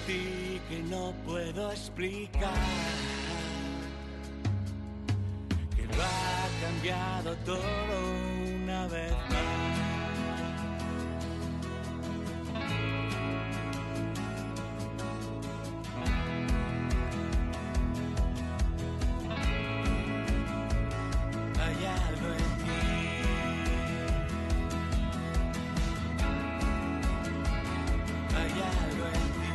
ti que no puedo explicar, que lo ha cambiado todo una vez más. Hay algo en ti, hay algo en ti.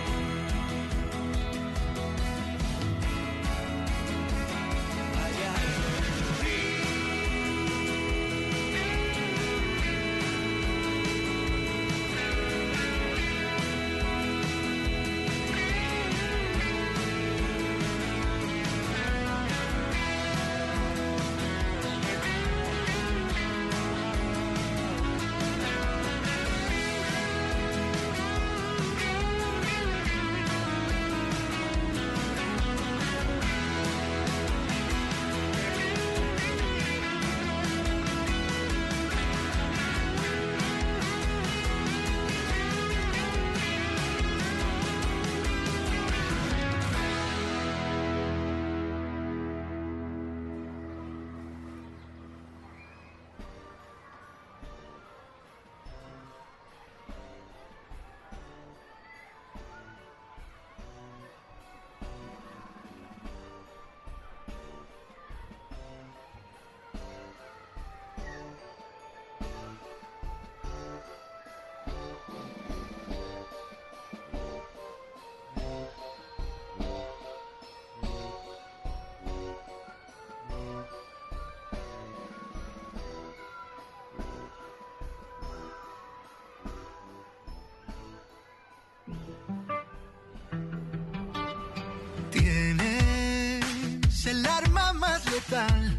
Tienes el arma más letal.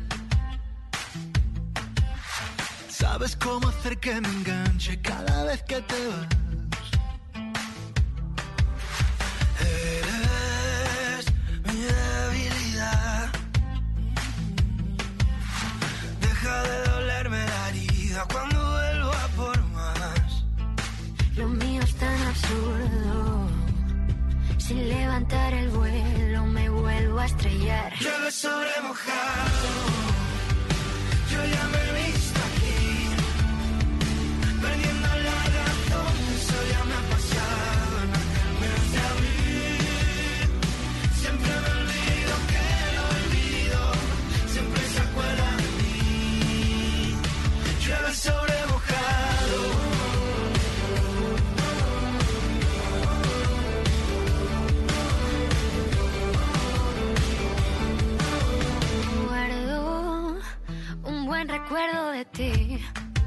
Sabes cómo hacer que me enganche cada vez que te vas. Eres mi debilidad. Deja de dolerme la herida cuando vuelvo a por más. Lo mío es tan absurdo. Sin levantar el vuelo me vuelvo a estrellar. Llueve sobre mojado. Yo ya me he visto aquí, perdiendo la razón. Eso ya me ha pasado en aquel mes de abril. Siempre me olvido que lo olvido. Siempre se acuerda de mí. Llueve sobre mojado. Recuerdo de ti.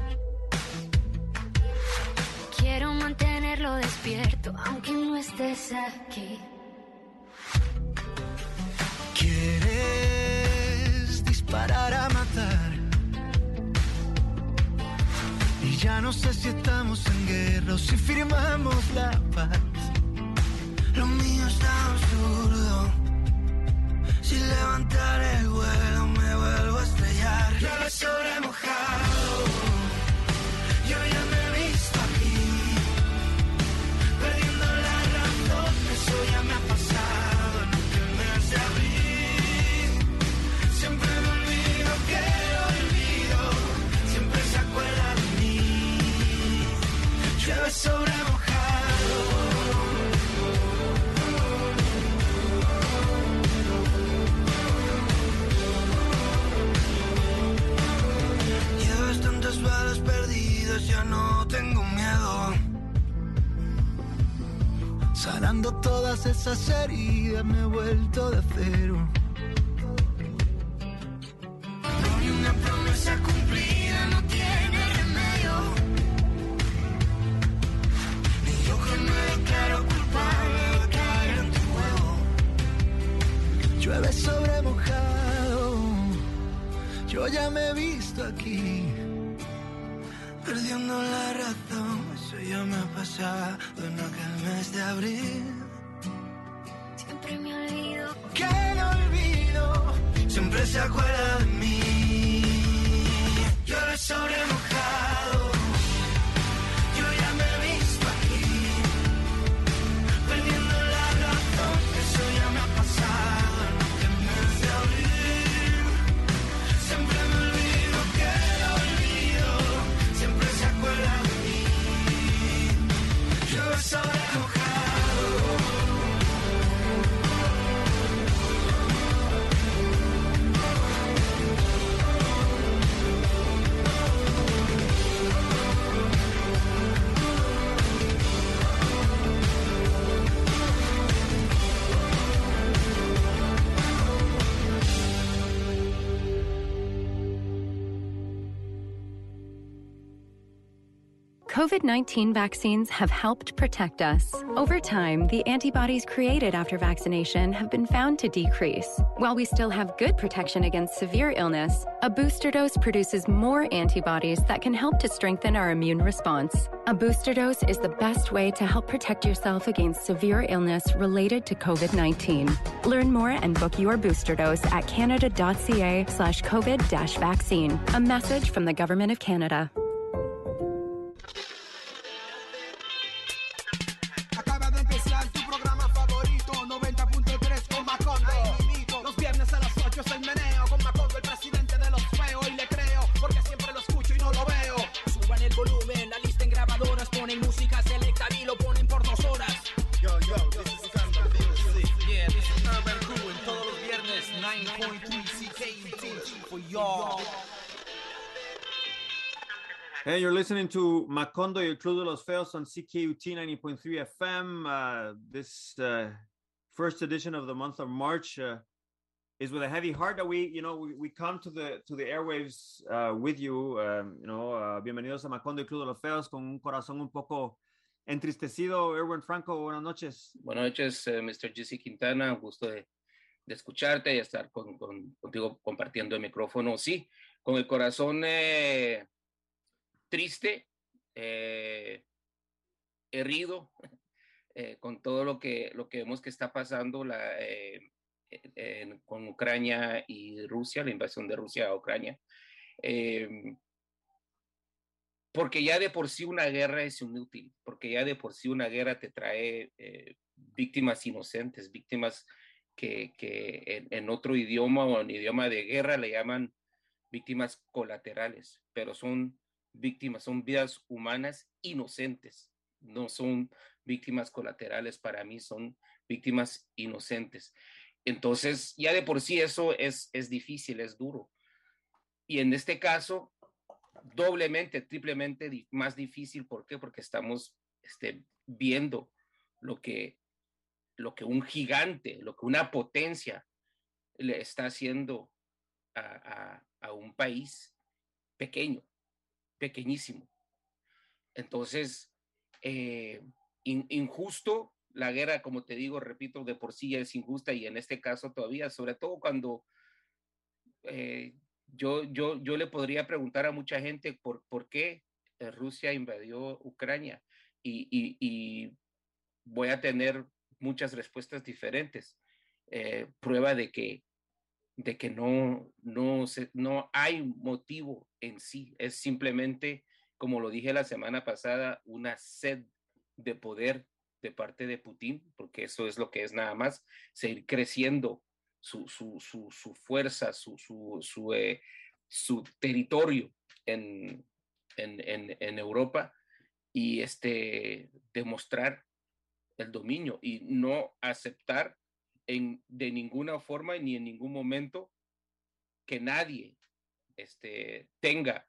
Quiero mantenerlo despierto aunque no estés aquí. Quieres disparar a matar y ya no sé si estamos en guerra o si firmamos la paz. Lo mío es tan absurdo. Sin levantar el vuelo me vuelvo a estrellar. Llueve sobre mojado. Yo ya me he visto aquí, perdiendo la razón. Eso ya me ha pasado en aquel mes de abril. Siempre me olvido que lo olvido. Siempre se acuerda de mí. Llueve sobre mojado. Tantas balas perdidas, ya no tengo miedo. Sanando todas esas heridas me he vuelto de cero. No hay una promesa cumplida, no tiene remedio. Ni yo que me declaro culpable de caer en tu juego. Llueve sobre mojado. Yo ya me he visto aquí, perdiendo la razón. Eso ya me ha pasado en aquel mes de abril. Siempre me olvido que lo olvido. Siempre se acuerda de mí. Llueve sobre mojado. Yo ya me he visto aquí, perdiendo COVID-19 vaccines have helped protect us. Over time, the antibodies created after vaccination have been found to decrease. While we still have good protection against severe illness, a booster dose produces more antibodies that can help to strengthen our immune response. A booster dose is the best way to help protect yourself against severe illness related to COVID-19. Learn more and book your booster dose at canada.ca/COVID-vaccine. A message from the Government of Canada. Acaba de empezar tu programa favorito, 90.3 con Macondo. Los viernes a las 8 es el meneo con Macondo, el presidente de los feos. Y le creo, porque siempre lo escucho y no lo veo. Suban el volumen, la lista en grabadoras, ponen música selecta y lo ponen por 2 horas. Yo, this is Urban Music. Yeah, this is Urban Crew. En todos los viernes, 9.3 CKUT for y'all. Hey, you're listening to Macondo y el Club de los Feos on CKUT 90.3 FM. This first edition of the month of March is with a heavy heart that we come to the airwaves with you. Bienvenidos a Macondo y el Club de los Feos con un corazón un poco entristecido. Erwin Franco, buenas noches. Buenas noches, Mr. Jesse Quintana. Un gusto de escucharte y estar contigo compartiendo el micrófono. Sí, con el corazón triste, herido, con todo lo que vemos que está pasando con Ucrania y Rusia, la invasión de Rusia a Ucrania. Porque ya de por sí una guerra es inútil, porque ya de por sí una guerra te trae víctimas inocentes, víctimas que en otro idioma o en idioma de guerra le llaman víctimas colaterales, pero son víctimas, son vidas humanas inocentes, no son víctimas colaterales. Para mí son víctimas inocentes. Entonces ya de por sí eso es difícil, es duro, y en este caso doblemente, triplemente más difícil. ¿Por qué? Porque estamos viendo lo que un gigante, lo que una potencia le está haciendo a un país pequeño, pequeñísimo. Entonces, injusto, la guerra, como te digo, repito, de por sí es injusta, y en este caso todavía, sobre todo cuando yo le podría preguntar a mucha gente por qué Rusia invadió Ucrania, y voy a tener muchas respuestas diferentes. Prueba de que no hay motivo en sí, es simplemente, como lo dije la semana pasada, una sed de poder de parte de Putin, porque eso es lo que es, nada más seguir creciendo su fuerza, su territorio en Europa, y demostrar el dominio y no aceptar de ninguna forma ni en ningún momento que nadie tenga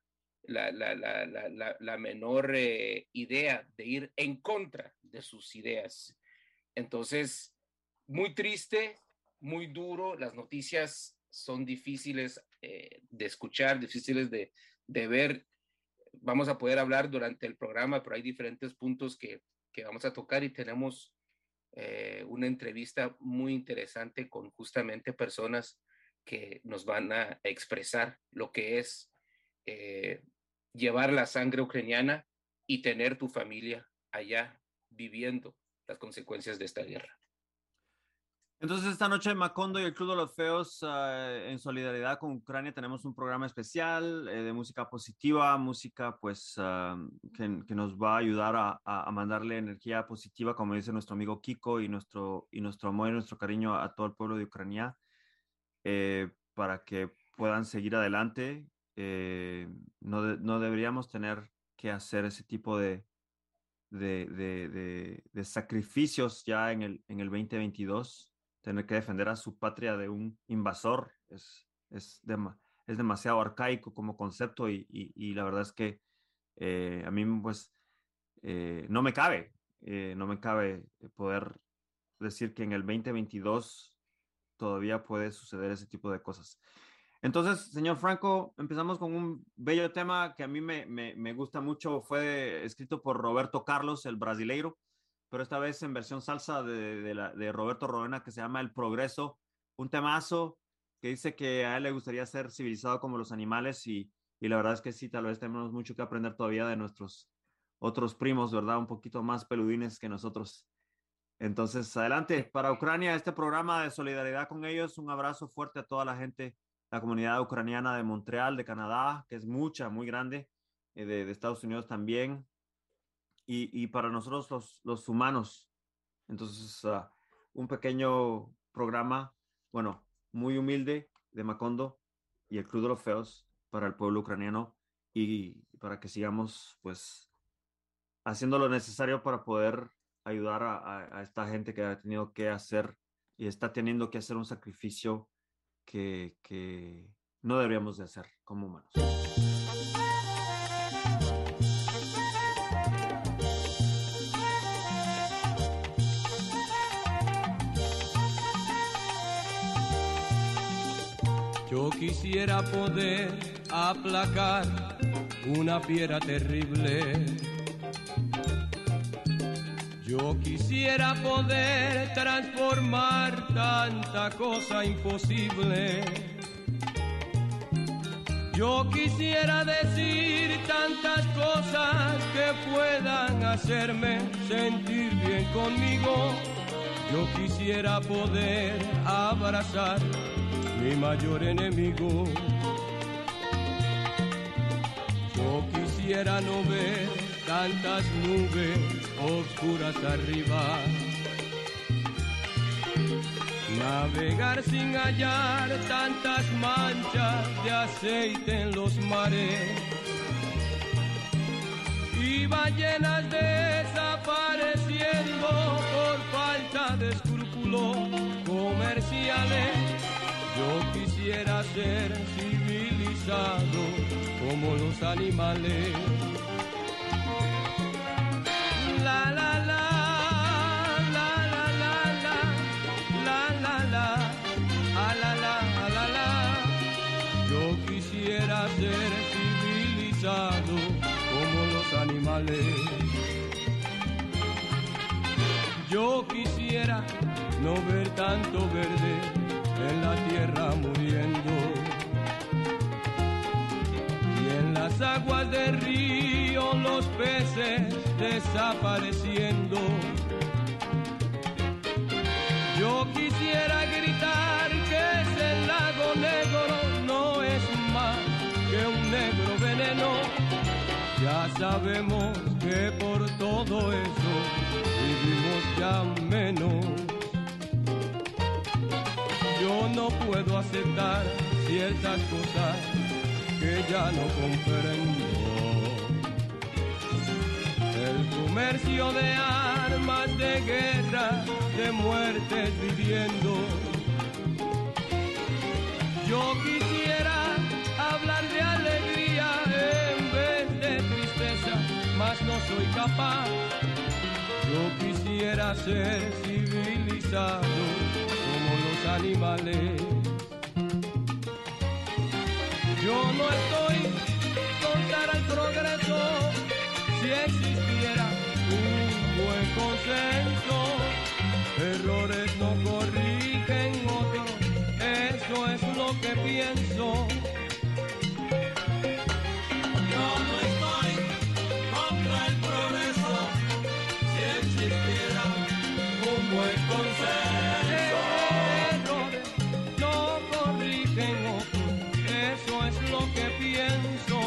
la menor idea de ir en contra de sus ideas. Entonces, muy triste, muy duro. Las noticias son difíciles de escuchar, difíciles de ver. Vamos a poder hablar durante el programa, pero hay diferentes puntos que vamos a tocar, y tenemos una entrevista muy interesante con justamente personas que nos van a expresar lo que es llevar la sangre ucraniana y tener tu familia allá viviendo las consecuencias de esta guerra. Entonces, esta noche en Macondo y el Club de los Feos, en solidaridad con Ucrania, tenemos un programa especial de música positiva, música pues que nos va a ayudar a mandarle energía positiva, como dice nuestro amigo Kiko, y nuestro amor y nuestro cariño a todo el pueblo de Ucrania, para que puedan seguir adelante. No deberíamos tener que hacer ese tipo de sacrificios ya en el 2022. Tener que defender a su patria de un invasor es demasiado arcaico como concepto, y la verdad es que a mí pues no me cabe poder decir que en el 2022 todavía puede suceder ese tipo de cosas. Entonces, señor Franco, empezamos con un bello tema que a mí me gusta mucho. Fue escrito por Roberto Carlos, el brasileiro, pero esta vez en versión salsa de Roberto Roena, que se llama El Progreso. Un temazo que dice que a él le gustaría ser civilizado como los animales y la verdad es que sí, tal vez tenemos mucho que aprender todavía de nuestros otros primos, ¿verdad? Un poquito más peludines que nosotros. Entonces, adelante, para Ucrania, este programa de solidaridad con ellos, un abrazo fuerte a toda la gente, la comunidad ucraniana de Montreal, de Canadá, que es mucha, muy grande, de Estados Unidos también, y para nosotros los humanos. Entonces, un pequeño programa, bueno, muy humilde de Macondo y el Club de los Feos para el pueblo ucraniano y para que sigamos, pues, haciendo lo necesario para poder ayudar a esta gente que ha tenido que hacer y está teniendo que hacer un sacrificio que no deberíamos de hacer como humanos. Yo quisiera poder aplacar una fiera terrible. Yo quisiera poder transformar tanta cosa imposible. Yo quisiera decir tantas cosas que puedan hacerme sentir bien conmigo. Yo quisiera poder abrazar mi mayor enemigo. Yo quisiera no ver tantas nubes oscuras arriba, navegar sin hallar tantas manchas de aceite en los mares y ballenas desapareciendo por falta de escrúpulos comerciales. Yo quisiera ser civilizado como los animales. La la la, la la la la, la la la, a la la. Yo quisiera ser civilizado como los animales. Yo quisiera no ver tanto verde en la tierra muriendo y en las aguas del río los peces desapareciendo. Yo quisiera gritar que ese lago negro no es más que un negro veneno. Ya sabemos que por todo eso vivimos ya menos. Yo no puedo aceptar ciertas cosas que ya no comprendo. El comercio de armas, de guerra, de muertes viviendo. Yo quisiera hablar de alegría en vez de tristeza, mas no soy capaz. Yo quisiera ser civilizado como los animales. Yo no estoy contra el progreso. Si existiera un buen consenso, errores no corrigen otros, eso es lo que pienso. Yo no estoy contra el progreso, si existiera un buen consenso, errores no corrigen otros, eso es lo que pienso.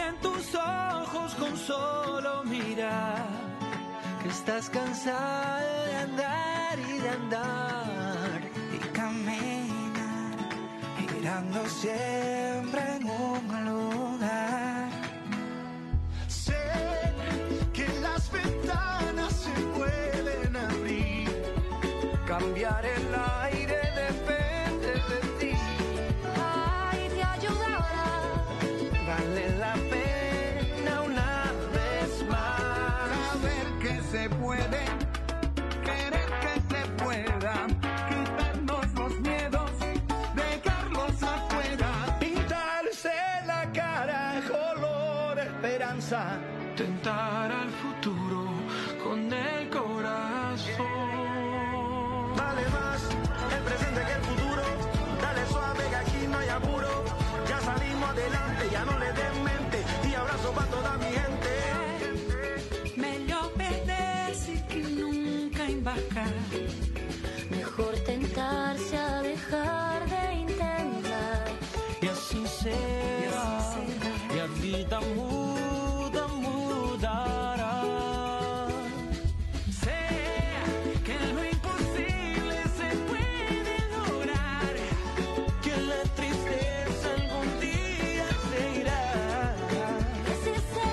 en tus ojos con solo mirar que estás cansado de andar y de andar y caminar, girando siempre en un lugar. Sé que las ventanas se pueden abrir, cambiar el aire depende de ti. Ay, te ayudará. Vale la pena una vez más. Saber que se puede, querer que se pueda, quitarnos los miedos, dejarlos afuera. Pintarse la cara color esperanza, tentar al futuro con el corazón. Vale más el presente que el futuro. Dale suave que aquí no hay apuro. Ya salimos adelante, ya no le den mente. Y abrazo para toda mi gente. Melhor perder-se que nunca embarcar. Mejor tentarse a dejar de intentar. Y así será. Y a vida muda, mudará. Sé que lo imposible se puede lograr. Que la tristeza algún día se irá. Que si se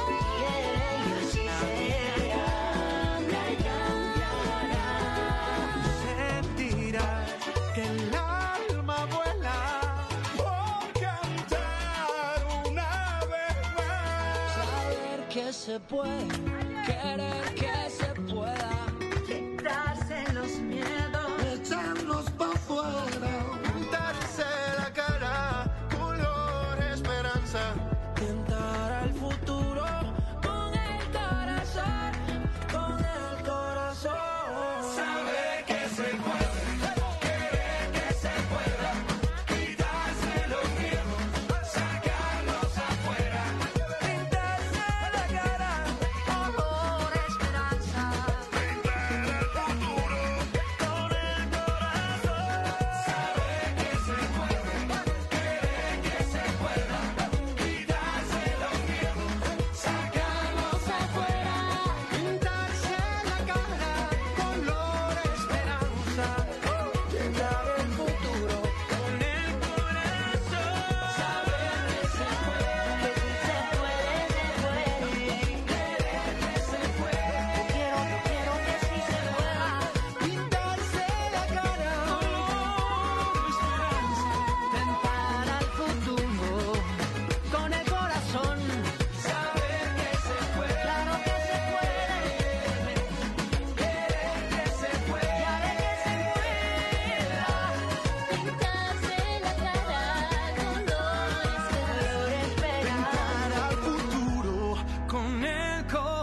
Sentirás que el alma vuela por cantar una vez más. Saber que se puede, querer que se pueda, quitarse los miedos, echarlos pa' fuera, pintarse la cara color esperanza, tentar al futuro con el corazón, con el corazón. Saber que se puede, querer que se pueda, quitarse los miedos, sacarlos afuera, pintarse la cara color esperanza, tentar al futuro con el corazón. Saber que se puede, querer que se pueda, quitarse los miedos, sacarlos afuera, pintarse la cara color esperanza, tentar el futuro con el corazón. Saber que se puede, que si se puede, querer que se puede, yo quiero que sí se pueda, pintarse la cara color esperanza, tentar al futuro con el corazón. Saber que se puede, claro que se puede, querer que se puede, ya ve que se pueda, pintarse la cara color esperanza. al futuro con el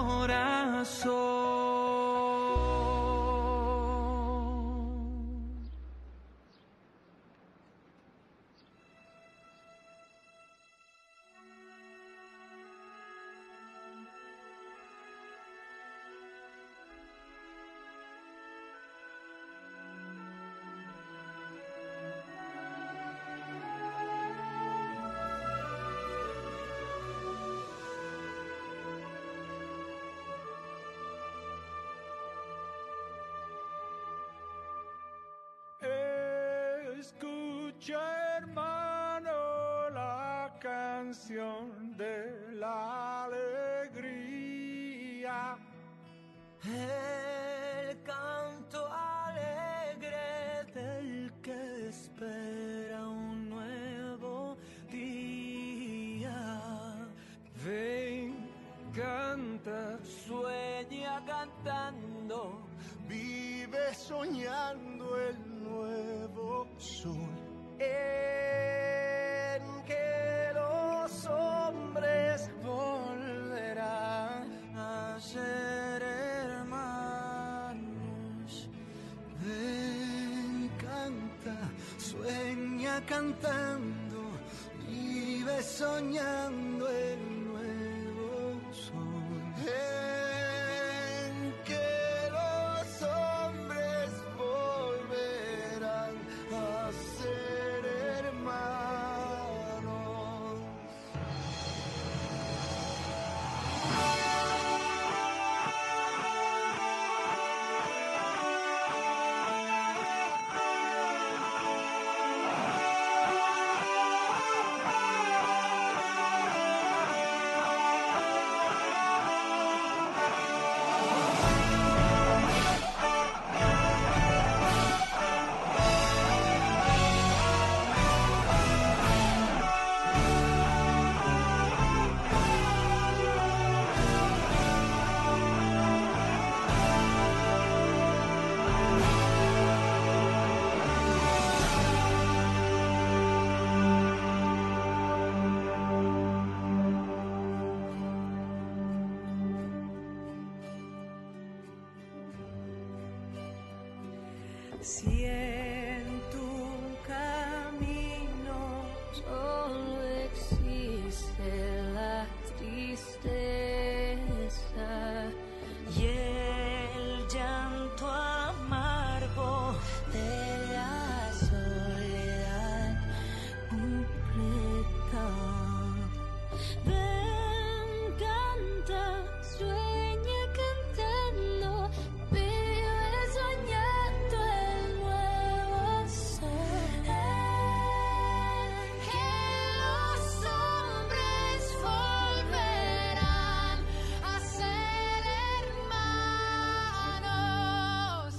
corazón. Escucha, hermano, la canción de la alegría, el canto alegre del que espera un nuevo día. Ven, canta, sueña cantando, vive soñando el nuevo sol en que los hombres volverán a ser hermanos. Ven, canta, sueña cantando, vive soñando el nuevo sol en que los hombres volverán a ser hermanos. Si en tu camino solo existe la tristeza y el llanto amargo de la soledad completa. Ven, canta, sueña cantando, vive soñando el nuevo sol. Que los hombres volverán a ser hermanos.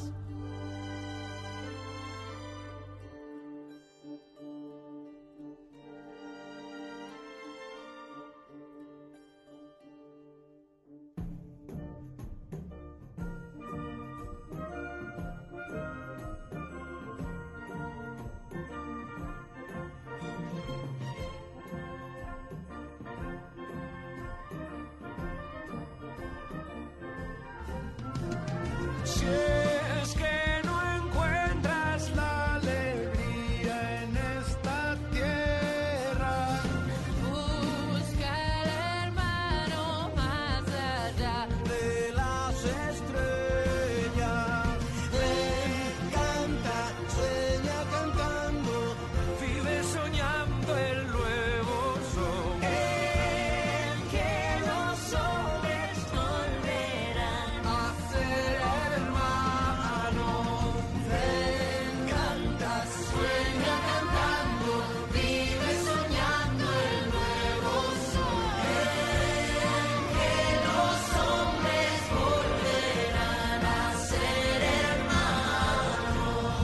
Si es que no encuentras la alegría en esta tierra, Busca al hermano más allá de las estrellas. Ven, canta, sueña cantando, vive soñando el nuevo sol. que los hombres volverán A ser hermanos. Ven, canta, sueña cantando, vive soñando el nuevo sol. Que los hombres volverán a ser hermanos.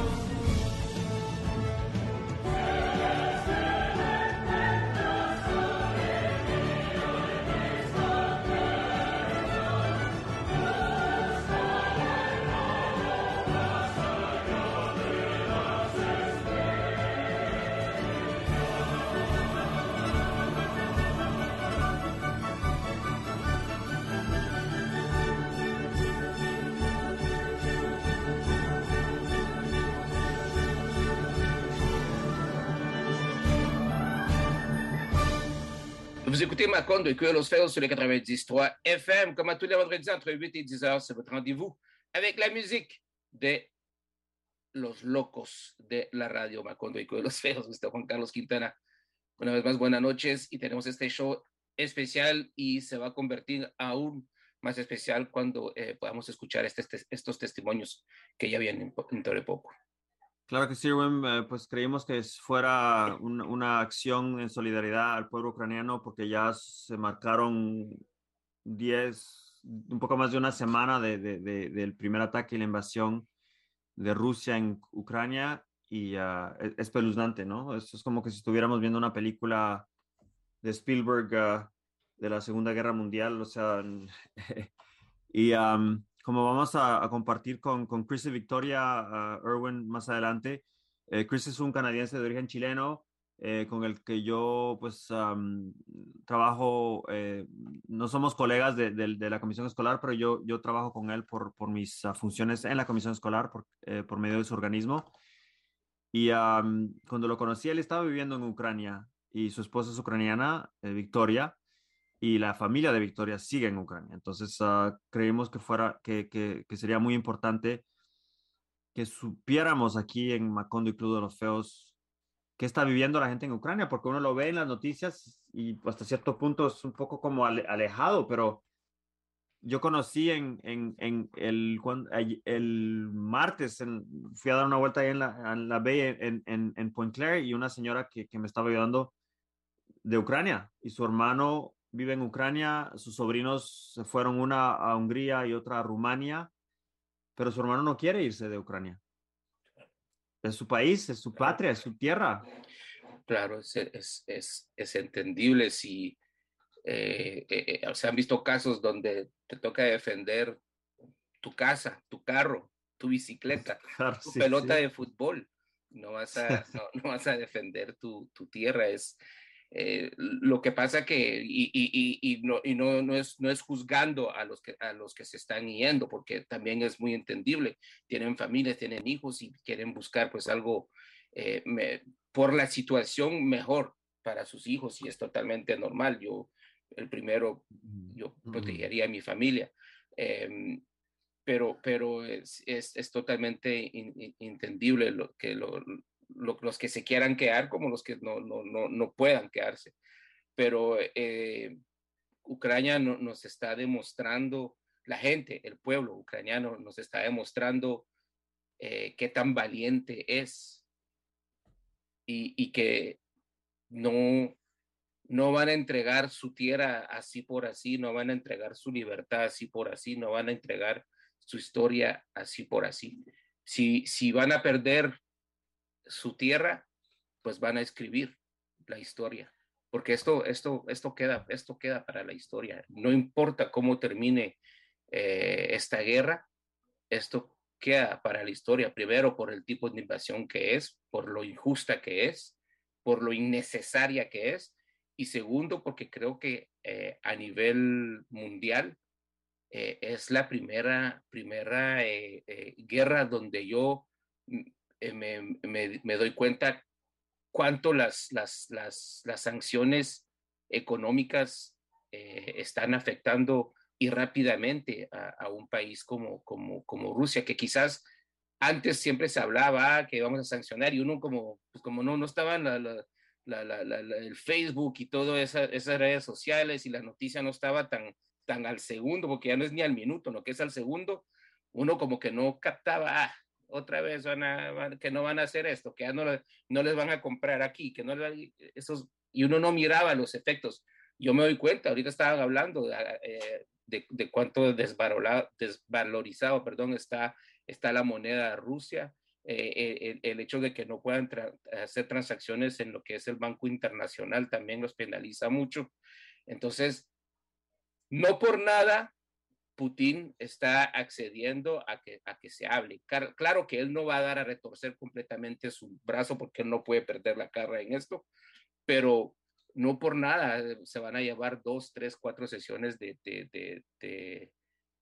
Vous écoutez Macondo et Cueille los Feos sur les 93 FM. Comme à tous les vendredis entre 8 et 10 heures, c'est votre rendez-vous avec la musique de los locos de la radio Macondo y Cueille los Feos. Usted Juan Carlos Quintana. Una vez más, buenas noches y tenemos este show especial y se va a convertir aún más especial cuando podamos escuchar estos testimonios que ya vienen dentro de poco. Claro que sí, Rubén, pues creímos que fuera una acción en solidaridad al pueblo ucraniano porque ya se marcaron un poco más de una semana del primer ataque y la invasión de Rusia en Ucrania y es espeluznante, ¿no? Esto es como que si estuviéramos viendo una película de Spielberg de la Segunda Guerra Mundial, o sea, y como vamos a compartir con Chris y Victoria, Erwin, más adelante. Chris es un canadiense de origen chileno con el que yo pues trabajo, no somos colegas de la comisión escolar, pero yo trabajo con él por mis funciones en la comisión escolar por medio de su organismo. Y cuando lo conocí, él estaba viviendo en Ucrania y su esposa es ucraniana, Victoria, y la familia de Victoria sigue en Ucrania. Entonces creímos que sería muy importante que supiéramos aquí en Macondo y Club de los Feos qué está viviendo la gente en Ucrania, porque uno lo ve en las noticias y hasta cierto punto es un poco como alejado, pero yo conocí el martes, fui a dar una vuelta ahí en la Bay en Point Claire y una señora que me estaba ayudando de Ucrania y su hermano vive en Ucrania, sus sobrinos se fueron una a Hungría y otra a Rumania, pero su hermano no quiere irse de Ucrania. Es su país, es su patria, es su tierra. Claro, es entendible si se han visto casos donde te toca defender tu casa, tu carro, tu bicicleta, Claro, tu sí, pelota sí. de fútbol. No vas a defender tu tierra. Lo que pasa que, no es juzgando a los que se están yendo, porque también es muy entendible, tienen familias, tienen hijos y quieren buscar pues algo por la situación mejor para sus hijos y es totalmente normal. El primero, yo protegería a mi familia. Pero es totalmente entendible los que se quieran quedar como los que no puedan quedarse. Pero Ucrania nos está demostrando, la gente, el pueblo ucraniano nos está demostrando qué tan valiente es y que no van a entregar su tierra así por así, no van a entregar su libertad así por así, no van a entregar su historia así por así. Si van a perder su tierra, pues van a escribir la historia, porque esto queda para la historia. No importa cómo termine esta guerra, esto queda para la historia, primero por el tipo de invasión que es, por lo injusta que es, por lo innecesaria que es, y segundo, porque creo que a nivel mundial es la primera guerra donde yo me doy cuenta cuánto las sanciones económicas están afectando y rápidamente a un país como Rusia, que quizás antes siempre se hablaba que íbamos a sancionar y uno pues como no estaba en el Facebook y todas esas redes sociales y la noticia no estaba tan al segundo, porque ya no es ni al minuto, lo que es al segundo, uno como que no captaba, otra vez que no van a hacer esto, que ya no les van a comprar aquí, que no y uno no miraba los efectos. Yo me doy cuenta, ahorita estaban hablando de cuánto desvalorizado, está la moneda de Rusia, el hecho de que no puedan hacer transacciones en lo que es el Banco Internacional también los penaliza mucho. Entonces, no por nada Putin está accediendo a que se hable. Claro que él no va a dar a retorcer completamente su brazo porque él no puede perder la cara en esto, pero no por nada se van a llevar 2, 3, 4 sesiones de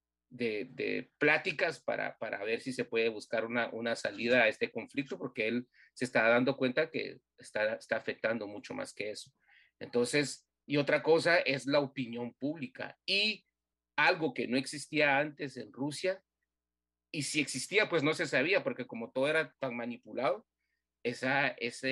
pláticas para ver si se puede buscar una salida a este conflicto, porque él se está dando cuenta que está afectando mucho más que eso. Entonces, y otra cosa es la opinión pública y algo que no existía antes en Rusia, y si existía, pues no se sabía, porque como todo era tan manipulado, esa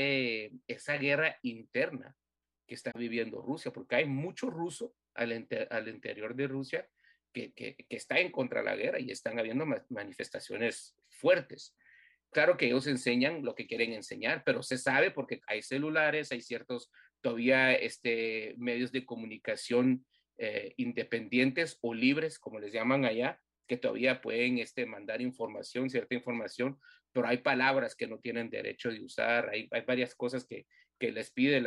guerra interna que está viviendo Rusia, porque hay mucho ruso al interior de Rusia que está en contra de la guerra y están habiendo manifestaciones fuertes. Claro que ellos enseñan lo que quieren enseñar, pero se sabe porque hay celulares, hay ciertos todavía medios de comunicación independientes o libres, como les llaman allá, que todavía pueden mandar información, cierta información, pero hay palabras que no tienen derecho de usar, hay varias cosas que les pide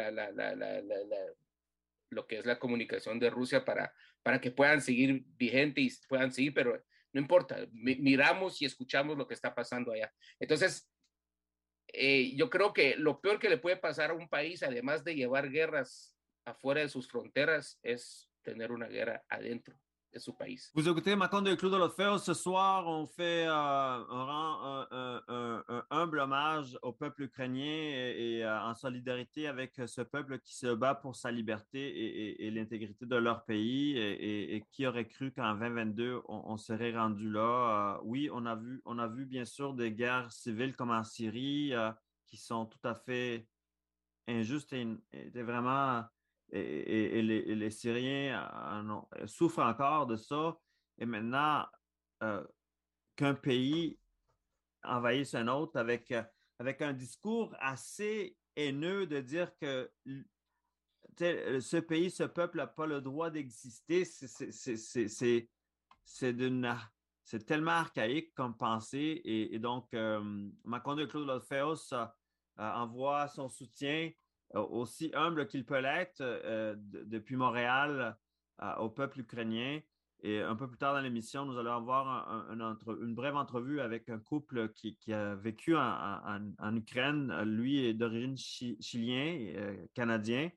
lo que es la comunicación de Rusia para que puedan seguir vigente y puedan seguir, pero no importa, miramos y escuchamos lo que está pasando allá. Entonces, yo creo que lo peor que le puede pasar a un país, además de llevar guerras afuera de sus fronteras, es tener una guerra adentro de su país. Vous écoutez Macondo et Clou de l'Orfeo. Ce soir, on rend un humble hommage au peuple ukrainien et en solidarité avec ce peuple qui se bat pour sa liberté et l'intégrité de leur pays et qui aurait cru qu'en 2022, on serait rendu là. Oui, on a vu bien sûr des guerres civiles comme en Syrie qui sont tout à fait injustes et vraiment... Et les Syriens souffrent encore de ça. Et maintenant, qu'un pays envahisse un autre avec un discours assez haineux de dire que ce pays, ce peuple n'a pas le droit d'exister, c'est tellement archaïque comme pensée. Et donc, Macondo et Clou de l'Orfeos envoie son soutien aussi humble qu'il peut l'être depuis Montréal au peuple ukrainien. Et un peu plus tard dans l'émission, nous allons avoir une brève entrevue avec un couple qui a vécu en Ukraine. Lui est d'origine chilien, canadien.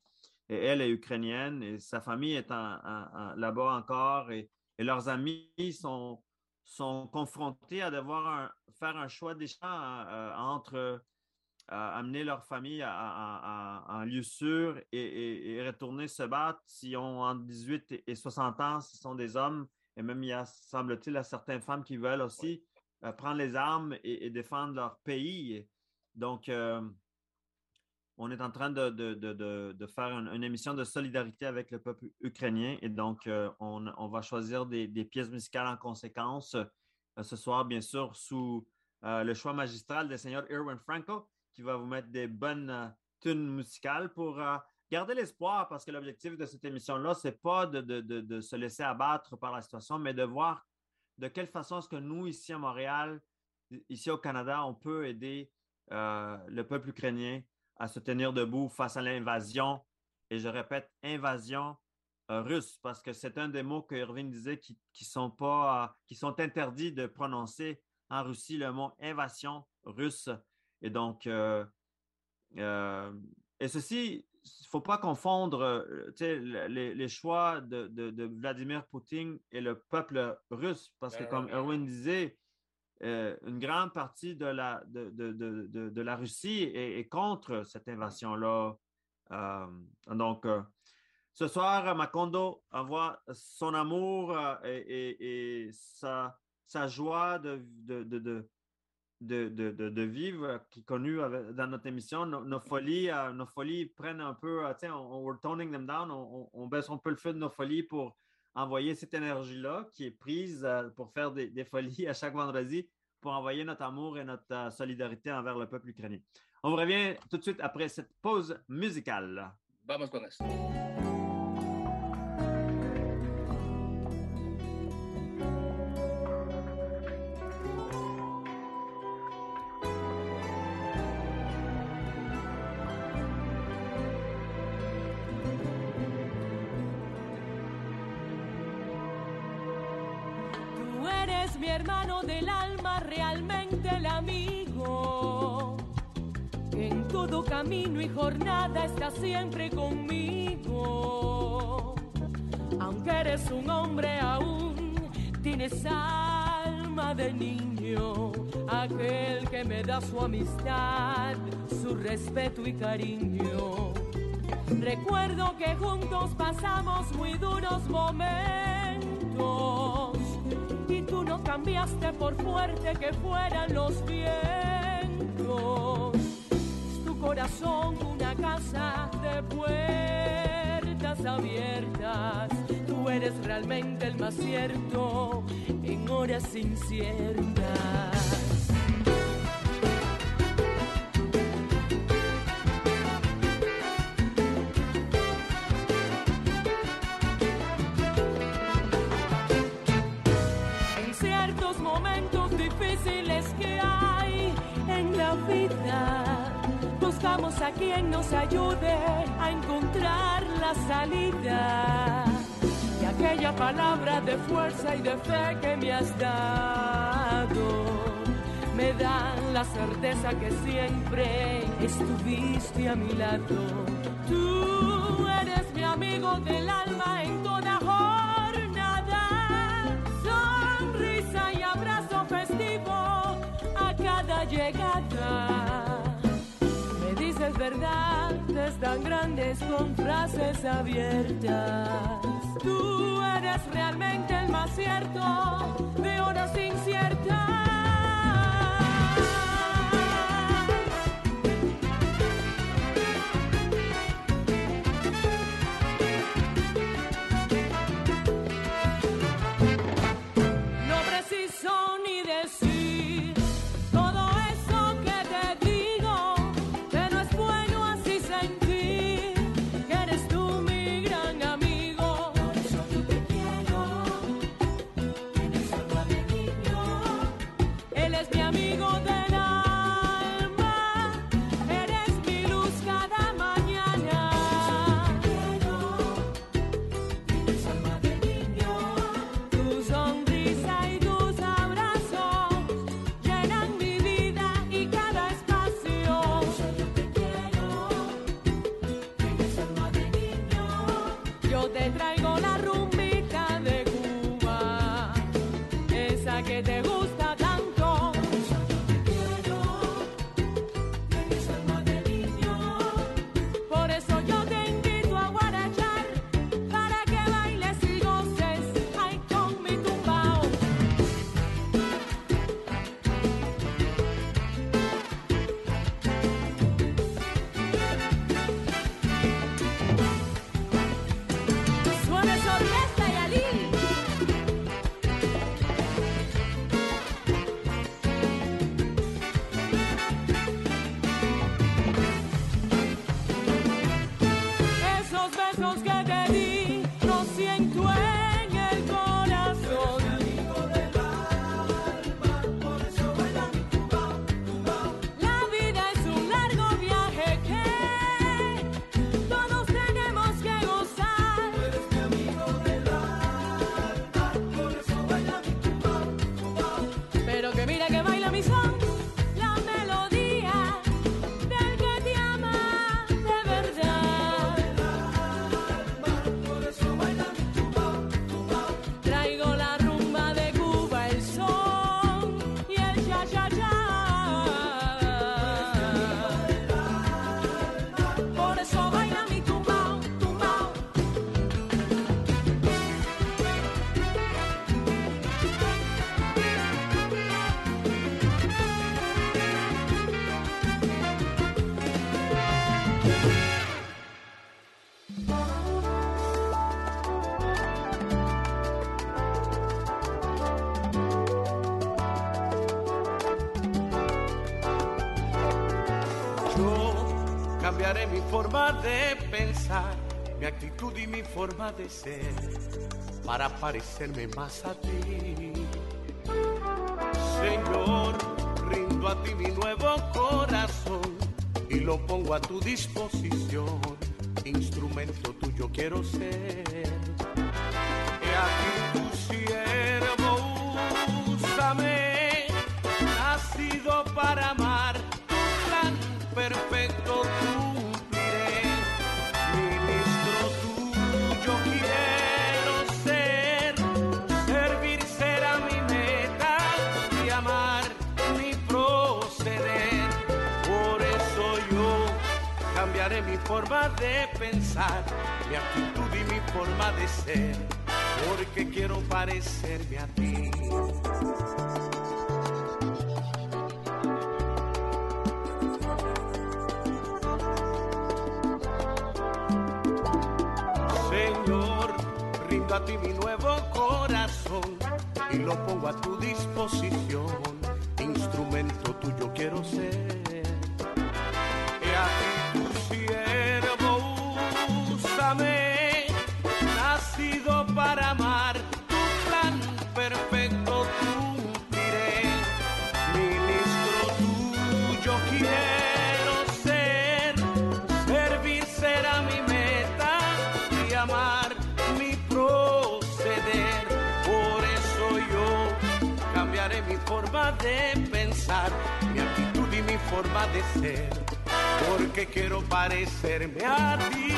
elle est ukrainienne et sa famille est là-bas encore et leurs amis sont confrontés à devoir faire un choix des champs entre amener leur famille en lieu sûr et retourner se battre s'ils ont entre 18 et 60 ans, ce sont des hommes, et même il y a, semble-t-il, certaines femmes qui veulent aussi prendre les armes et défendre leur pays. Donc, on est en train de faire une émission de solidarité avec le peuple ukrainien et donc on va choisir des pièces musicales en conséquence ce soir, bien sûr, sous le choix magistral du seigneur Irwin Franco, qui va vous mettre des bonnes tunes musicales pour garder l'espoir, parce que l'objectif de cette émission-là, ce n'est pas de se laisser abattre par la situation, mais de voir de quelle façon est-ce que nous, ici à Montréal, ici au Canada, on peut aider le peuple ukrainien à se tenir debout face à l'invasion, et je répète, invasion russe, parce que c'est un des mots que Irving disait qui sont interdits de prononcer en Russie, le mot invasion russe. Et donc, et ceci, il ne faut pas confondre les choix de Vladimir Poutine et le peuple russe, parce que comme Erwin disait, une grande partie de la Russie est contre cette invasion-là. Donc, ce soir, Macondo envoie son amour et sa joie de vivre, qui est connu dans notre émission. Nos folies prennent un peu, we're toning them down, on baisse un peu le feu de nos folies pour envoyer cette énergie-là qui est prise pour faire des folies à chaque vendredi, pour envoyer notre amour et notre solidarité envers le peuple ukrainien. On revient tout de suite après cette pause musicale. Vamos con esto. Mi hermano del alma, realmente el amigo, que en todo camino y jornada está siempre conmigo. Aunque eres un hombre aún, tienes alma de niño, aquel que me da su amistad, su respeto y cariño. Recuerdo que juntos pasamos muy duros momentos, tú no cambiaste por fuerte que fueran los vientos. Es tu corazón una casa de puertas abiertas. Tú eres realmente el más cierto en horas inciertas. Buscamos a quien nos ayude a encontrar la salida. Y aquella palabra de fuerza y de fe que me has dado me dan la certeza que siempre estuviste a mi lado. Tú eres mi amigo del alma en toda jornada. Sonrisa y abrazo festivo a cada llegada. Es verdades tan grandes con frases abiertas. Tú eres realmente el más cierto de horas inciertas. No preciso ni decir todo eso que te digo. la rumbita de Cuba, esa que te gusta tanto. Por eso yo te invito a guarachar, para que bailes y goces, ay, con mi tumbao. Suene esa orquesta y alí. Esos besos que te di, los siento en el corazón. La vida es un largo viaje que todos tenemos que gozar. Pero que mira que baila mi son, la melodía del que te ama de verdad. Traigo la rumba de Cuba, el son y el cha-cha-cha. Por eso baila mi tumbao, tumbao. Yo cambiaré mi forma de pensar, mi actitud y mi forma de ser, para parecerme más a ti. Señor, rindo a ti mi nuevo corazón y lo pongo a tu disposición. Instrumento tuyo quiero ser. He aquí tu siervo, úsame, nacido para amar, tu plan perfecto cumpliré. Ministro tuyo quiero ser, servir será mi meta y amar mi proceder. Por eso yo cambiaré mi forma de pensar, mi actitud y mi forma de ser, porque quiero parecerme a ti. Señor, rindo a ti mi nuevo corazón y lo pongo a tu disposición. Instrumento tuyo quiero ser. He aquí tu siervo, úsame, nacido para amar, tu plan perfecto cumpliré. Ministro tuyo quiero ser, servir será mi meta y amar mi proceder. Por eso yo cambiaré mi forma de pensar, mi actitud y mi forma de ser, porque quiero parecerme a ti.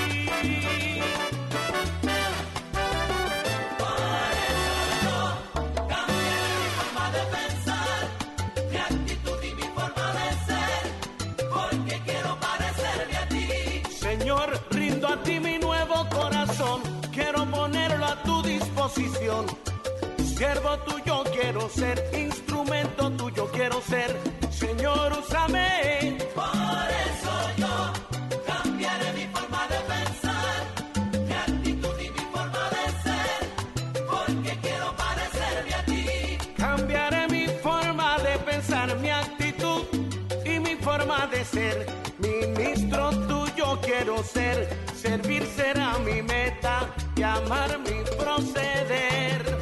Señor, rindo a ti mi nuevo corazón, quiero ponerlo a tu disposición. Siervo tuyo quiero ser, instrumento tuyo quiero ser. Señor, úsame. Por eso yo cambiaré mi forma de pensar, mi actitud y mi forma de ser, porque quiero parecerme a ti. Cambiaré mi forma de pensar, mi actitud y mi forma de ser. Ministro tuyo quiero ser, servir será mi meta y amar mi proceder.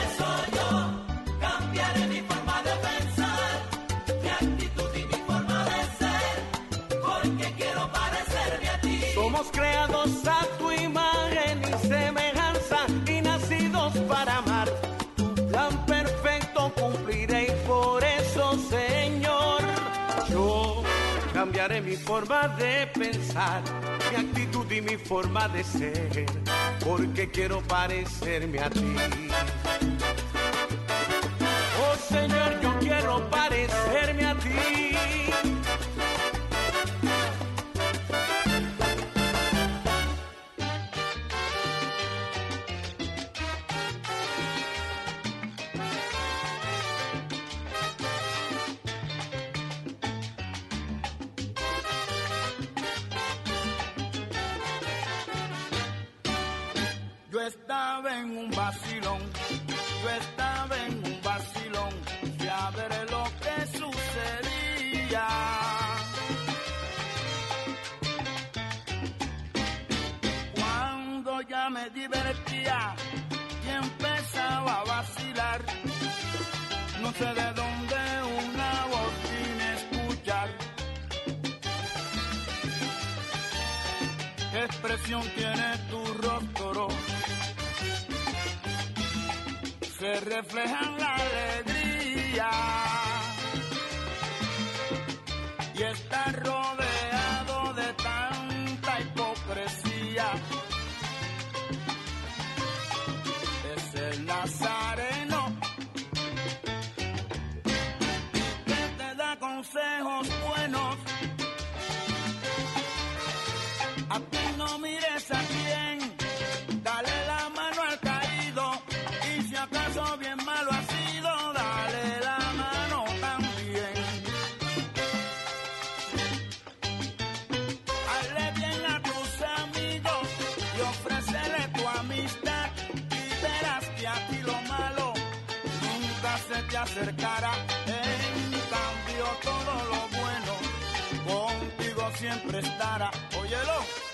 Cambiaré mi forma de pensar, mi actitud y mi forma de Somos creados a tu imagen y semejanza y nacidos para amar. Tu plan perfecto cumpliré y por eso, Señor, yo cambiaré mi forma de pensar, mi actitud y mi forma de ser, porque quiero parecerme a ti. Oh Señor, yo quiero parecerme a ti. Yo estaba en un vacilón, yo estaba en un vacilón, fui a ver lo que sucedía. Cuando ya me divertía y empezaba a vacilar, no sé de dónde una voz vine a escuchar. ¿Qué expresión tiene tu rostro? Se refleja en la alegría y está rodeado de tanta hipocresía. Es el Nazareno que te da consejos buenos. A ti no mires a quién, dale la mano al caído, y si acaso bien malo ha sido, dale la mano también. Hazle bien a tus amigos y ofrécele tu amistad, y verás que a ti lo malo nunca se te acercará. En cambio todo lo bueno contigo siempre estará. Óyelo.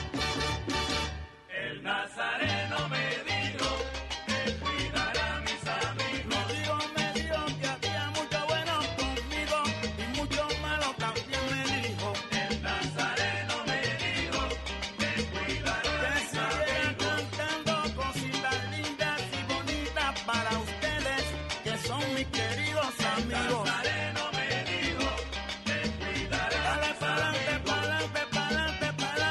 El Nazareno me dijo que cuidará a mis amigos. Me dijo que hacía mucho bueno conmigo y mucho malo también me dijo. El Nazareno me dijo que cuidará a mis amigos. Cantando cositas lindas y bonitas para ustedes, que son mis queridos amigos. El Nazareno me dijo que cuidará a mis amigos. Dale pa'lante, pa'lante, pa'lante, pa'lante.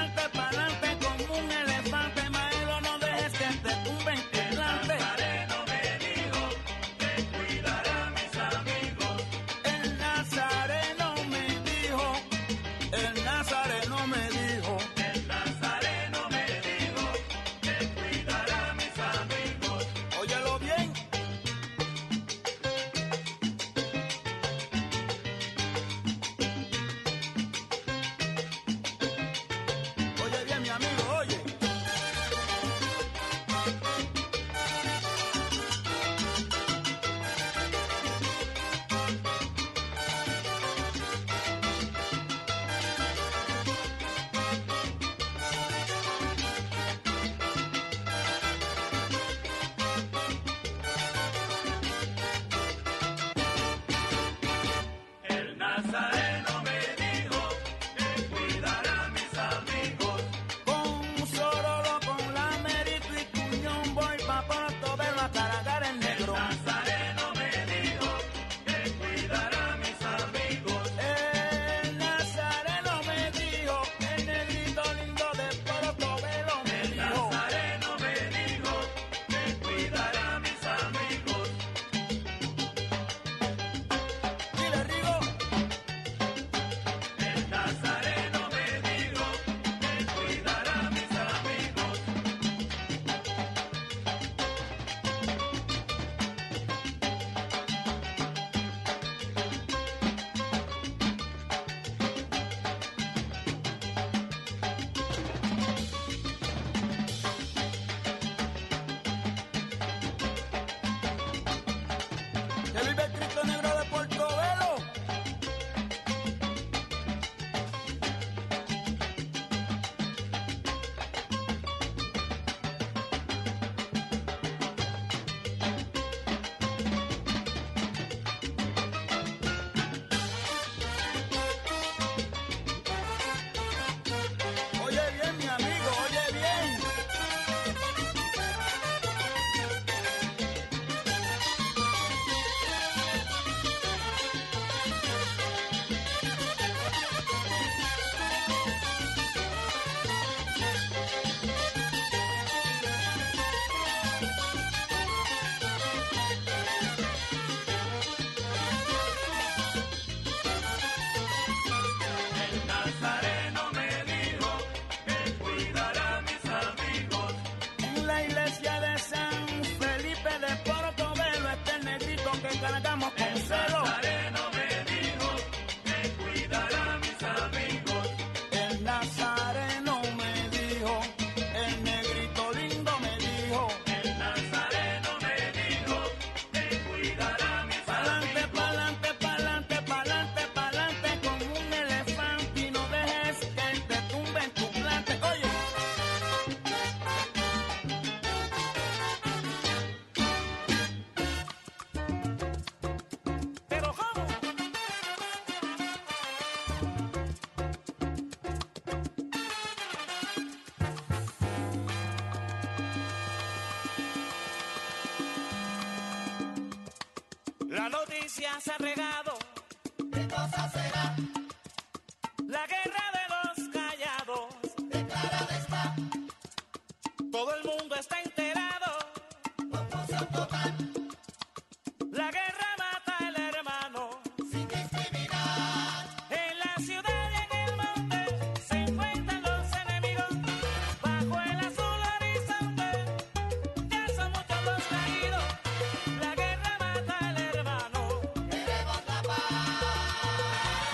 ya se ha regado. ¿Qué cosa será? La guerra de los callados. Declarada está. Todo el mundo está enterado. Confusión total. La guerra mata al hermano. Sin discriminar. En la ciudad y en el monte se encuentran los enemigos. Bajo el azul horizonte ya son muchos los caídos. La guerra mata al hermano. Queremos la paz.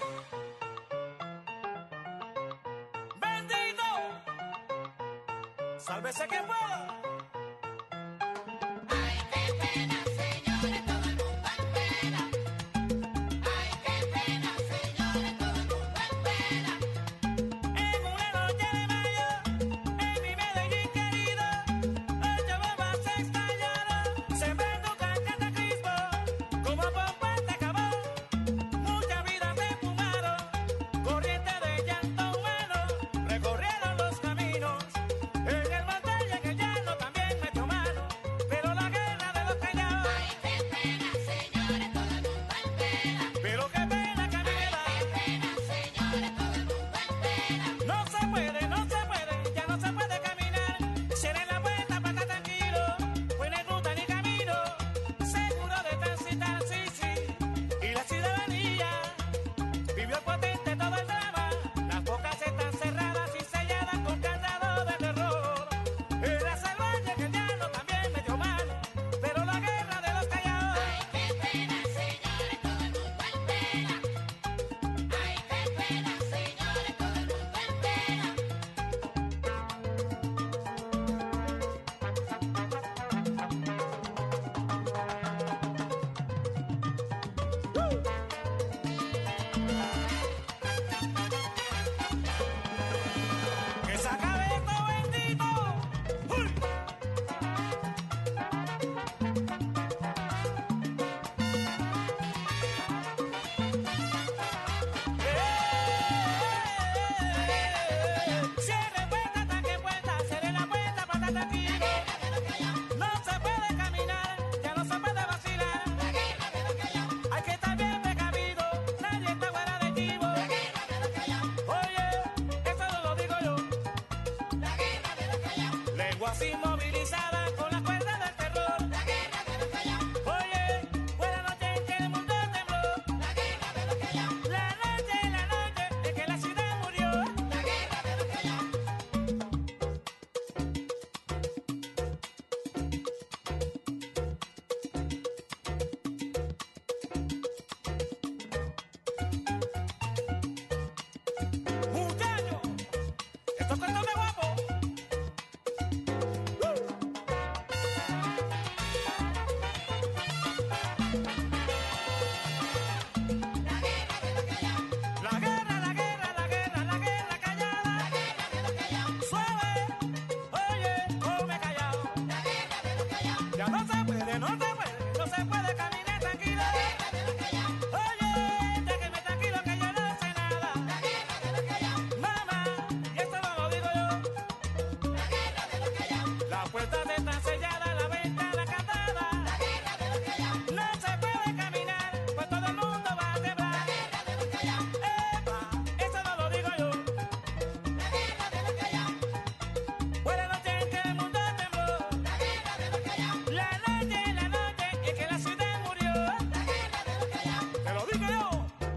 Bendito. Sálvese quien pueda. Ay, qué pena, señores, todo el mundo en pena. Ay, qué pena, señores, todo el mundo en pena. En una noche de mayo, en mi Medellín querido, 8 bombas estallaron, sembrando cataclismo, como pompas de jabón, muchas vidas se fumaron, corriente de llanto humano, recorrieron los caminos, en el monte y en el llano también metió mano, pero la guerra de los callados, Ay, qué pena, señores, todo el mundo en pena. pero qué pena que a mí me da. Qué pena, señores, todo el mundo en pena. No se puede, ya no se puede caminar. Cierren la puerta para estar tranquilo. Pues no hay ruta ni camino. Seguro de transitar, sí, sí. Y la ciudadanía vivió potente todo el drama. Las bocas están cerradas y selladas con candado de terror. Era salvaje que el llano también metió mano. Pero la guerra de los callados. Ay, qué pena, señores, todo el mundo en pena. Ay, qué pena, señores, todo el mundo en pena. Que se acabe esto, bendito. ¡Uy! Cierre puerta, taque puerta, cierre la puerta para estar tranquilo. No se puede caminar, ya no se puede vacilar. Hay que estar bien precavido, nadie está fuera de chivo. Oye, eso no lo digo yo. Lenguas inmovilizadas con las cuerdas del terror. Oye, buena noche en que el mundo tembló. La noche en que la ciudad murió. Muchacho, esto es cuestión de guapo. La guerra, la guerra, la guerra, la guerra callada. Suave, oye, come callado. Ya no se puede, no se puede caminar tranquilo. Oye, déjeme tranquilo que yo no sé nada. Mamá, y esto no lo digo yo. Las puertas están selladas, la ventana cantada. No se puede caminar, pues todo el mundo va a quebrar. Epa, esto no lo digo yo. Buena noche en que el mundo tembló. La noche en que la ciudad murió. Te lo digo yo.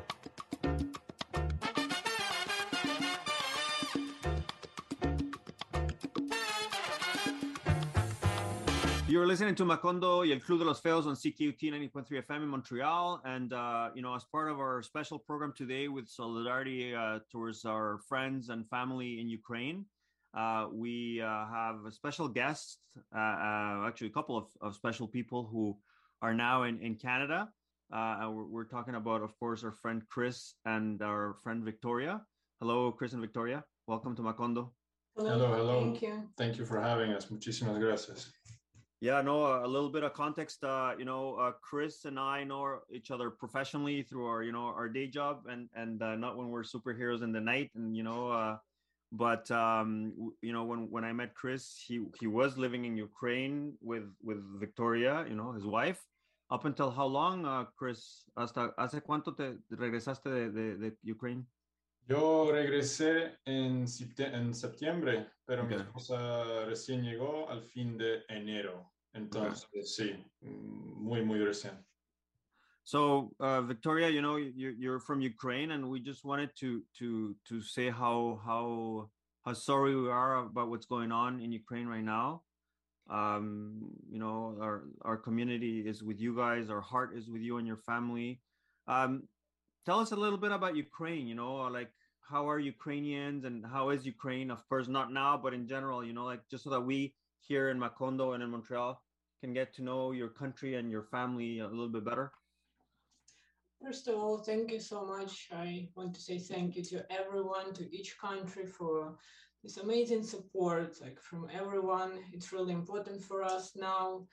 You're listening to Macondo y el Club de los Feos on CQT 90.3 FM in Montreal. And, as part of our special program today with solidarity towards our friends and family in Ukraine, we have a special guest, actually a couple of special people who are now in Canada. We're talking about, of course, our friend Chris and our friend Victoria. Hello, Chris and Victoria. Welcome to Macondo. Hello. Thank you. Thank you for having us. Muchísimas gracias. Yeah, no, a little bit of context. Chris and I know each other professionally through our, our day job, and not when we're superheroes in the night. And but when I met Chris, he was living in Ukraine with Victoria, his wife, Up until how long, Chris? ¿Hace cuánto te regresaste de Ukraine? Yo regresé en septiembre, pero mi Okay. esposa recién llegó al fin de enero. Entonces, sí, muy recién. So, Victoria, you know, you're from Ukraine, and we just wanted to say how sorry we are about what's going on in Ukraine right now. You know, our community is with you guys. Our heart is with you and your family. Tell us a little bit about Ukraine. You know, like how are Ukrainians and how is Ukraine? Of course, not now, but in general. You know, like just so that we here in Macondo and in Montreal can get to know your country and your family a little bit better. First of all, thank you so much. I want to say thank you to everyone, to each country for this amazing support, like from everyone. It's really important for us now.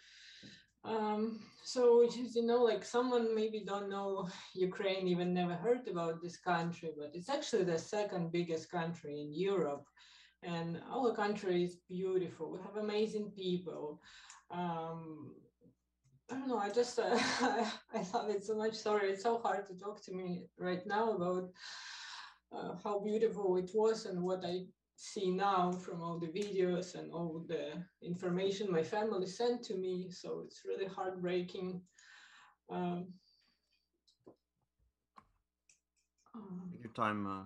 So just, you know, like someone maybe don't know Ukraine, even never heard about this country, but it's actually the second biggest country in Europe. And our country is beautiful. We have amazing people. I don't know, I just, I love it so much. Sorry, it's so hard to talk to me right now about how beautiful it was and what I see now from all the videos and all the information my family sent to me. So it's really heartbreaking. Take your time,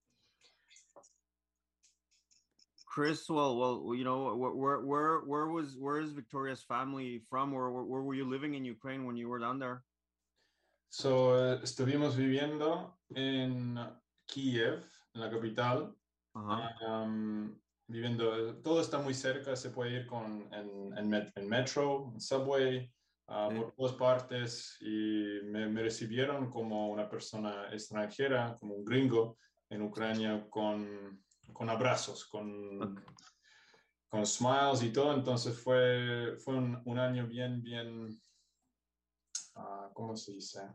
Chris. Well, you know, where is Victoria's family from? Where were you living in Ukraine when you were down there? So, estuvimos viviendo en Kiev, en la capital. Viviendo, todo está muy cerca, se puede ir en metro, en subway, por todas partes, y me recibieron como una persona extranjera, como un gringo en Ucrania, con abrazos, con smiles y todo. Entonces fue un año bien, ¿cómo se dice?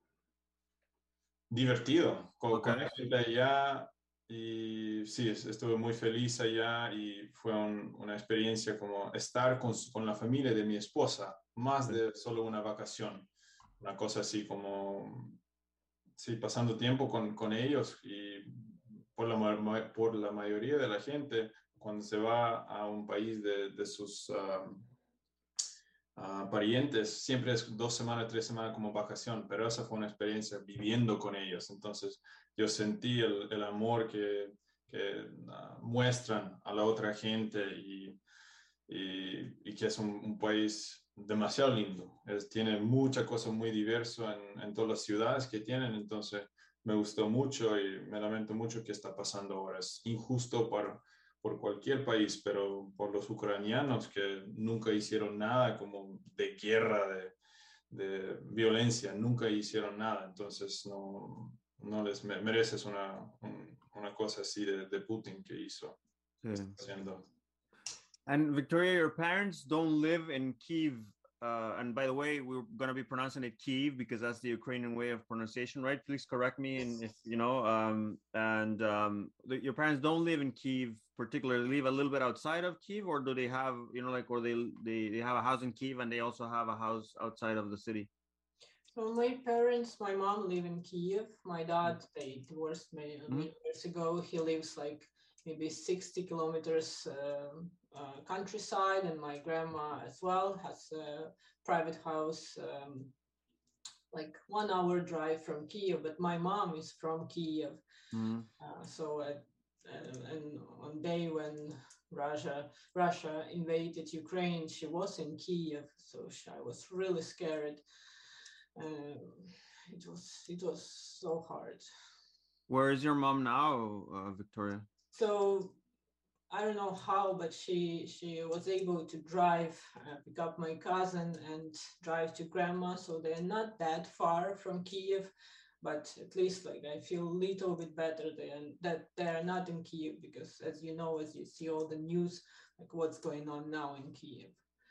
Divertido con la gente allá. Y sí, estuve muy feliz allá y fue una experiencia como estar con la familia de mi esposa, más de solo una vacación, una cosa así como, sí, pasando tiempo con ellos. Y por la mayoría de la gente, cuando se va a un país de sus parientes, siempre es 2 semanas, 3 semanas como vacación, pero esa fue una experiencia viviendo con ellos. Entonces yo sentí el amor que muestran a la otra gente y que es un país demasiado lindo. Tiene muchas cosas muy diversas en todas las ciudades que tienen. Entonces me gustó mucho y me lamento mucho que está pasando ahora. Es injusto por cualquier país, pero por los ucranianos que nunca hicieron nada como de guerra, de violencia, nunca hicieron nada. Entonces no les mereces una cosa así de Putin que hizo. Haciendo. And Victoria, your parents don't live in Kyiv. And by the way, we're going to be pronouncing it Kyiv because that's the Ukrainian way of pronunciation, right? Please correct me. And if you know, your parents don't live in Kyiv particularly, live a little bit outside of Kyiv, or do they have, you know, like, or they have a house in Kyiv and they also have a house outside of the city? So my parents, my mom live in Kyiv. My dad, they divorced many years ago. He lives like maybe 60 kilometers countryside, and my grandma as well has a private house like 1 hour drive from Kyiv, but my mom is from Kyiv. So and on day when Russia invaded Ukraine, she was in Kyiv, so I was really scared. It was so hard. Where is your mom now, Victoria? So I don't know how, but she was able to drive, pick up my cousin and drive to grandma. So they're not that far from Kyiv, but at least like I feel a little bit better that they're not in Kyiv, because as you know, as you see all the news, like what's going on now in Kyiv.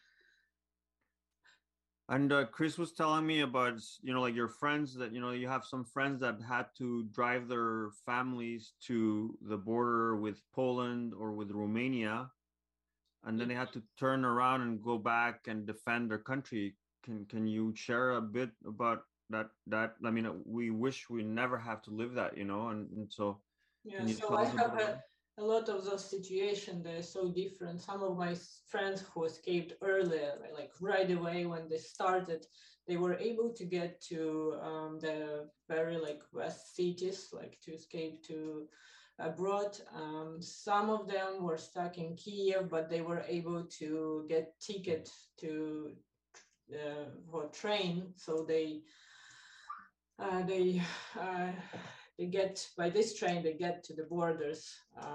And Chris was telling me about, you know, like your friends that, you know, you have some friends that had to drive their families to the border with Poland or with Romania, and then they had to turn around and go back and defend their country. can you share a bit about that? I mean, we wish we never have to live that, and so Yeah, can you so tell I us a have bit about it? a lot of those situations. They're so different. Some of my friends who escaped earlier, like right away when they started, they were able to get to the very like west cities, like to escape to abroad. Some of them were stuck in Kiev, but they were able to get ticket to for train, so they get by this train they get to the borders.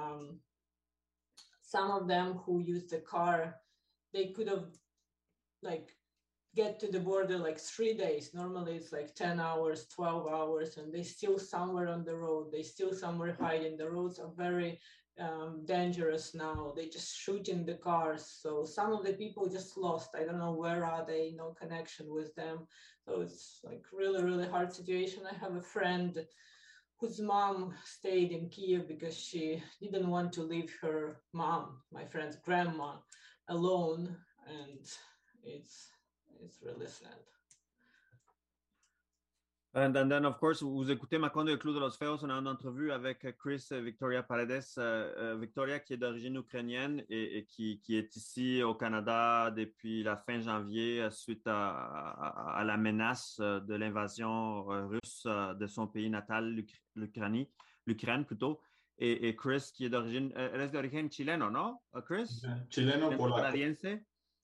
Some of them who used the car, they could have like get to the border like 3 days. Normally it's like 10 hours, 12 hours, and they still somewhere on the road. They still somewhere hiding. The roads are very dangerous now. They just shoot in the cars. So some of the people just lost. I don't know where are they, no connection with them. So it's like really, really hard situation. I have a friend whose mom stayed in Kiev because she didn't want to leave her mom, my friend's grandma, alone. And it's really sad. And then, of course, vous écoutez Macondo et Clou de los Feos. On a une entrevue avec Chris Victoria Paredes. Victoria, qui est d'origine ukrainienne et qui est ici au Canada depuis la fin janvier suite à la menace de l'invasion russe de son pays natal, l'Ukraine plutôt. Et Chris, qui est d'origine, elle est d'origine chileno, non, Chris? Chileno polaco. Canadiense.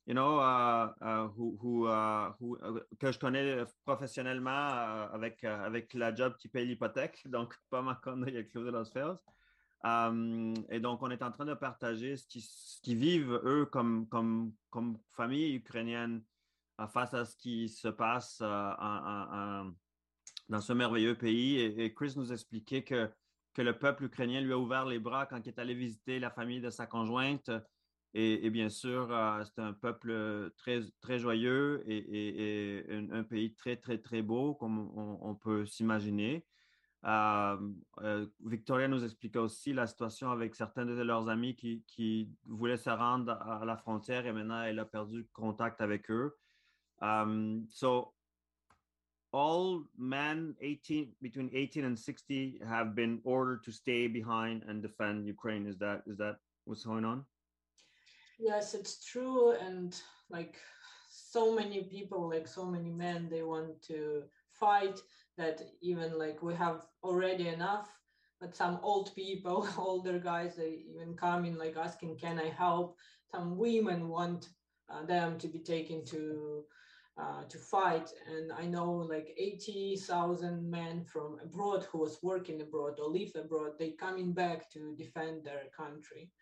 Que je connais professionnellement avec la job qui paye l'hypothèque, donc pas Macondo et Clou de los Feos. Et donc, on est en train de partager ce qu'ils vivent, eux, comme famille ukrainienne face à ce qui se passe dans ce merveilleux pays. Et Chris nous expliquait que le peuple ukrainien lui a ouvert les bras quand il est allé visiter la famille de sa conjointe. Et bien sûr, c'est un peuple très, très joyeux et un pays très, très, très beau, comme on peut s'imaginer. Victoria nous expliquait aussi la situation avec certains de leurs amis qui voulaient se rendre à la frontière et maintenant elle a perdu contact avec eux. So, all men between 18 and 60 have been ordered to stay behind and defend Ukraine. Is that what's going on? Yes, it's true. And like so many people, like so many men, they want to fight, that even like we have already enough, but some old people, older guys, they even come in like asking, can I help? Some women want them to be taken to fight. And I know like 80,000 men from abroad who was working abroad or live abroad, they coming back to defend their country.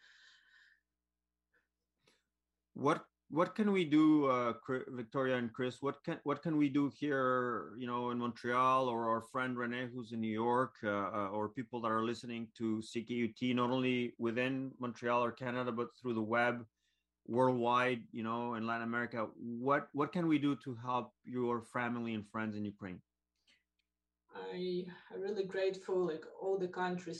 What can we do, Victoria and Chris? What can we do here, in Montreal, or our friend Renee, who's in New York, or people that are listening to CKUT, not only within Montreal or Canada, but through the web, worldwide, in Latin America? What can we do to help your family and friends in Ukraine? I'm really grateful, like all the countries